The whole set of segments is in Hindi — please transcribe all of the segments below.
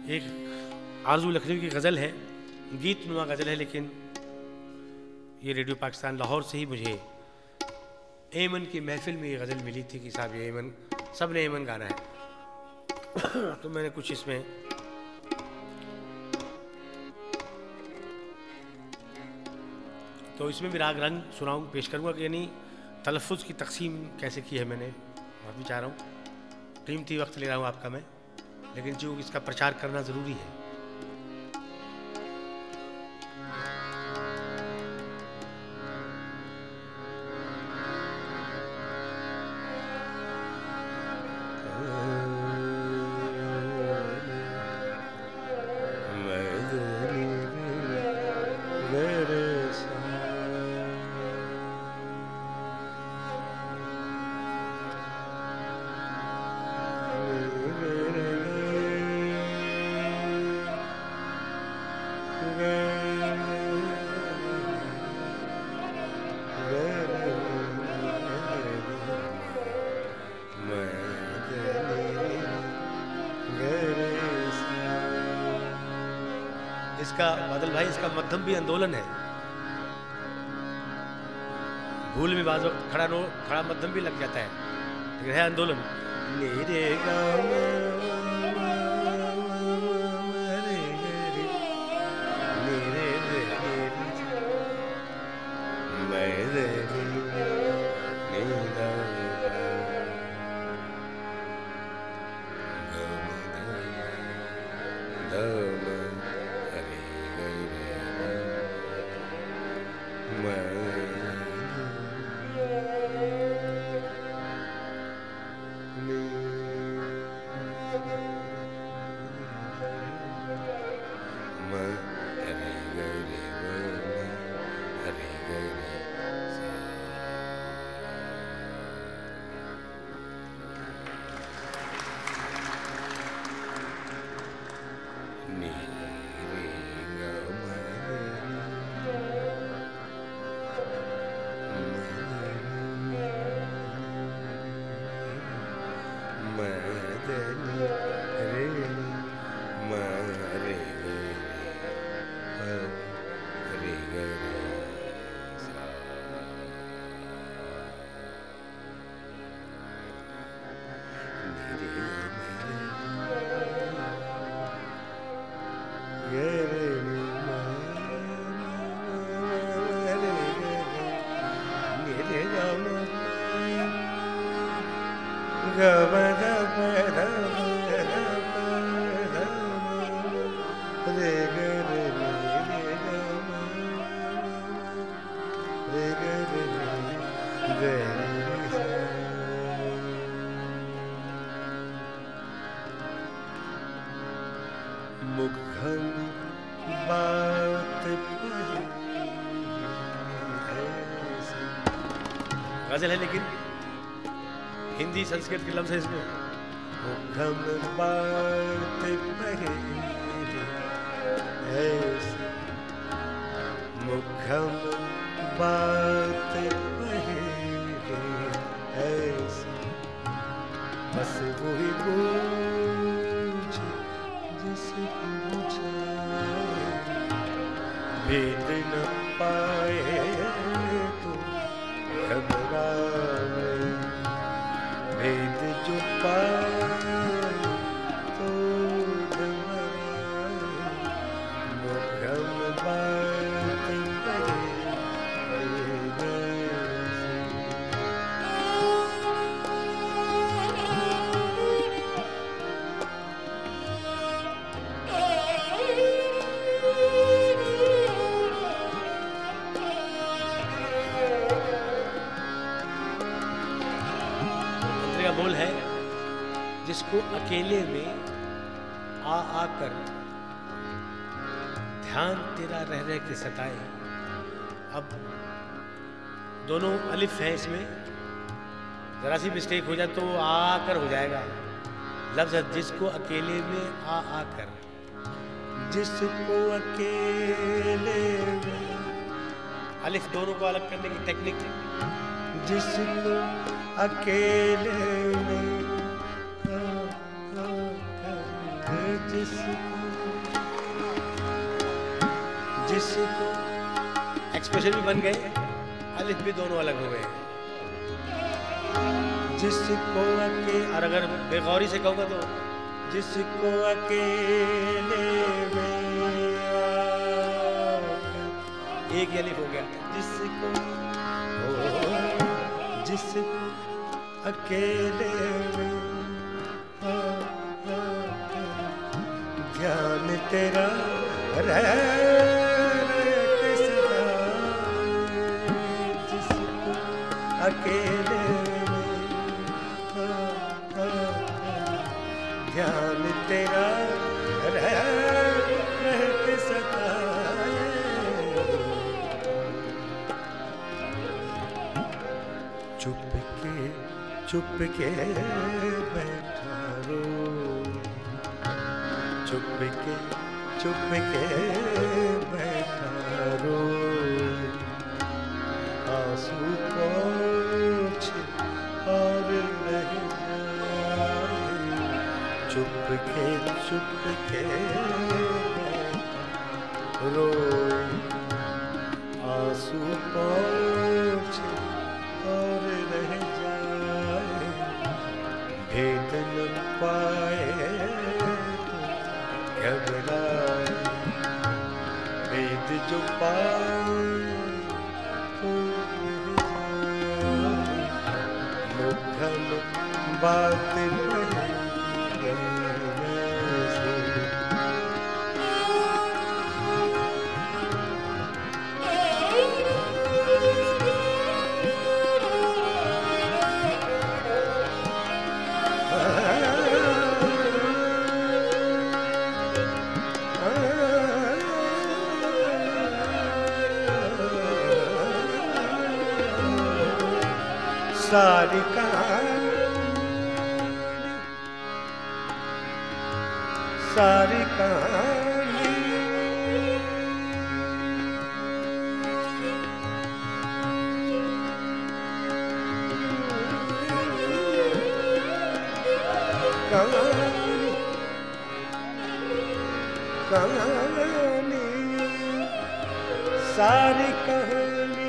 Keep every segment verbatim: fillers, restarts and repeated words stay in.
एक आरज़ू लखनवी की गज़ल है, गीत नुमा गज़ल है, लेकिन ये रेडियो पाकिस्तान लाहौर से ही मुझे एमन की महफिल में ये गज़ल मिली थी कि साहब ये एमन, सब ने एमन गाना है। तो मैंने कुछ इसमें तो इसमें भी राग रंग सुनाऊँ, पेश करूँगा कि यानी तलफ़ुज़ की तकसीम कैसे की है मैंने, माफ़ी चाह रहा हूँ, कीमती वक्त ले रहा हूँ आपका मैं, लेकिन जो इसका प्रचार करना ज़रूरी है। इसका बादल भाई, इसका मध्यम भी आंदोलन है, भूल में बाज़ वक्त खड़ा नो खड़ा मध्यम भी लग जाता है, लेकिन है आंदोलन। गज़ल है लेकिन हिंदी संस्कृत के लफ्ज़ है इसमें। मुखम बात पहले ऐसी, मुखम बात पहले ऐसी, बस वही पूछ जिसको बुझाए, भेद न पाए तो घबराए, भेद जो पाए तो घबराए, मुखम बात पहले बोल है, जिसको अकेले में आ आकर ध्यान तेरा रह रह के सताए। अब दोनों अलिफ है इसमें, जरा सी मिस्टेक हो जाए तो आ आकर हो जाएगा लफ्ज़। जिसको अकेले में आ आकर, जिसको अकेले में, अलिफ दोनों को अलग करने की टेक्निक, जिसको अकेले में जिसको जिसको एक्सप्रेशन भी बन गए, अलिफ भी दोनों अलग हो गए। जिसको अके, और अगर बेगौरी से कहूँगा तो जिसको अकेले में एक ही अलिफ हो गया। जिसको ओ, जिसको अकेले में ध्यान तेरा रह जिसको अकेले ध्यान तेरा रह के सताए। चुप के चुप के बैठा रो, चुप के चुप के बैठा रो, आंसू पोंछ और रह चुप के चुप के रोए, आंसू पोंछ और रह जाए। भेद न पाए तो घबराए, भेद जो पाए तो मुखम बात नहीं। सारी कहानी सारी कहानी कहानी कहानी सारी कहानी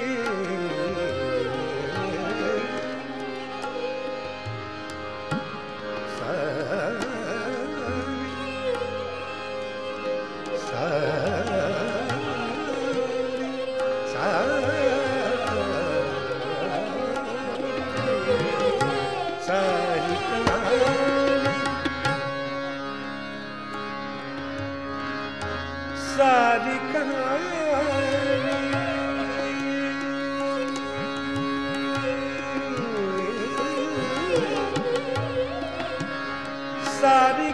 सारी कहानी सारी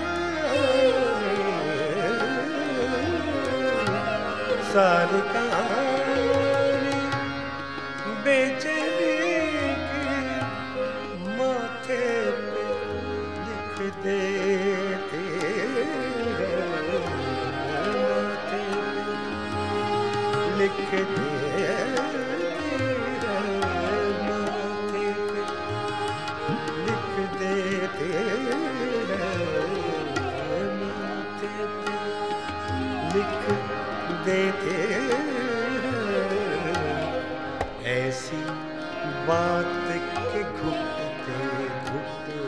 कहानी सारी कहानी बेचैनी की माथे पे लिख देते लिख दे माथे पे लिख देते माथे पे लिख देते ऐसी बात के घुटते घुटते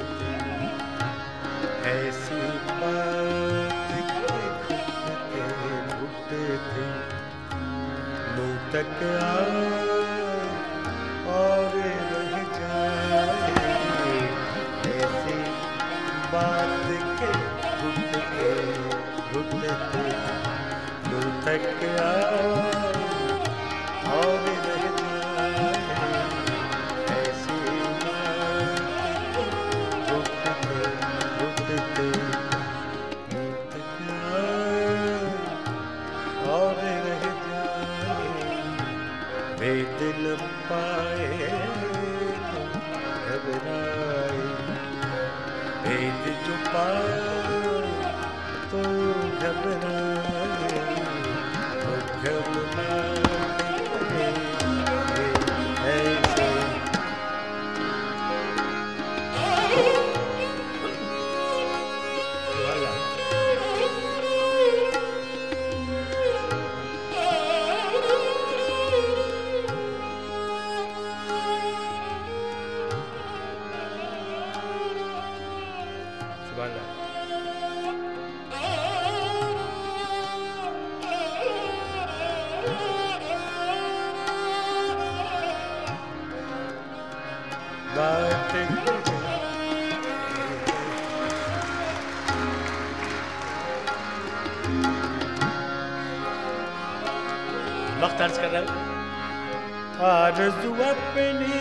ऐसी बात के घुटते घुटते मुँह तक आए और रह जाए। ऐसी बात के घुटते घुटते मुँह तक आए और रह जाए। ऐसी बात घुटते घुटते मुँह तक आए और रह जाए। भेद न पाए तो घबराए, भेद जो पाए तो घबराए। घबराए ऐसे वाला सुभान अल्लाह। बात वक्त अर्ज कर रहा हूं। आरज़ू अपनी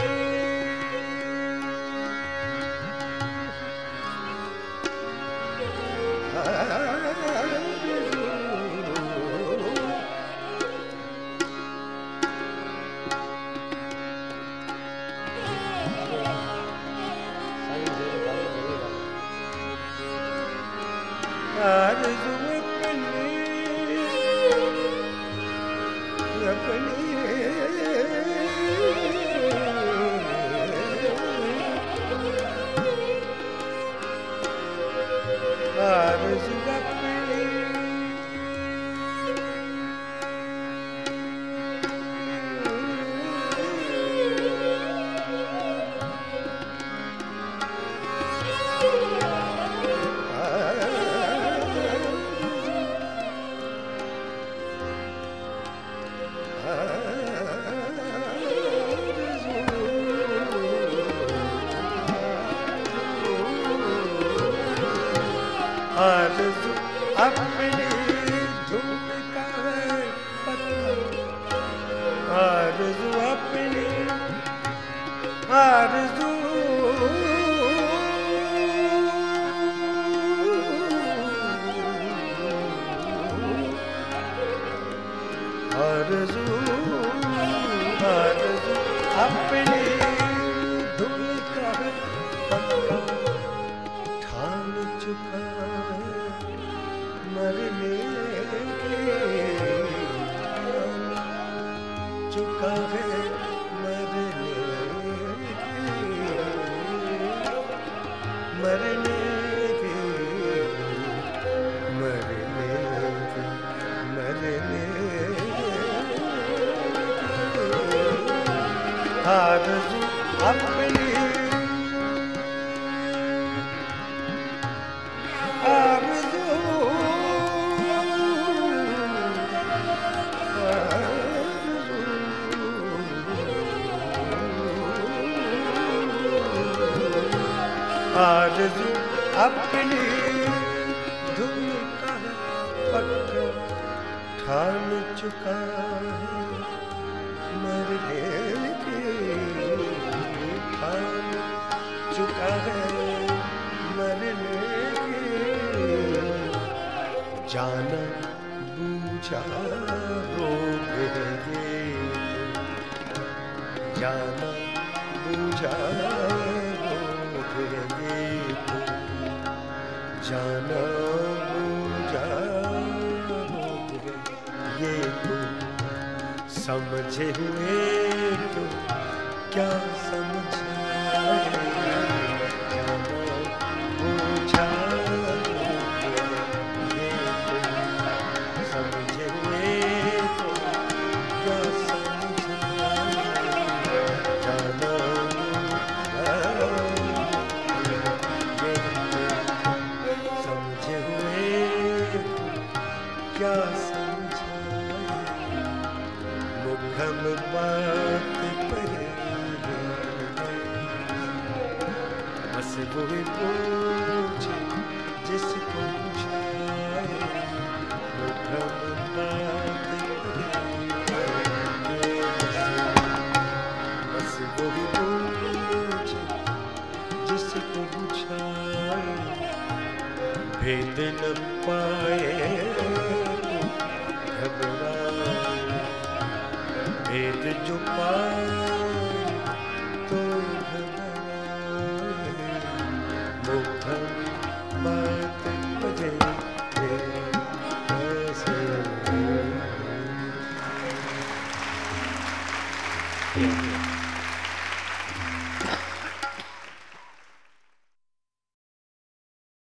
आरज़ू अपनी अपनी आरज़ू अपनी आरज़ू अपनी धूम का है पत्थर, आरज़ू अपनी आरज़ू आरज़ू आरज़ू अपनी धूम का है पत्थर, ठान चुका मरने चुका है मरने मरने मरने मरने आरज़ू अपनी आरज़ू अपनी धुन का पत्थर, ठान चुका है मरने की, ठान चुका है मरने की, जाना बूझा रोग है ये, जाना बूझा जाना बूझा ये तो समझे हुए तो क्या समझाए, जाना बूझा ये तो समझे हुए तो क्या समझाए, जाना क्या समझाए, मुखम बात पहले बस वही पूछे जिसको पूछाए, मुखम बात पहले बस वही पूछे जिसको पूछाए, भेद न पाए घबराए, भेद जो पाए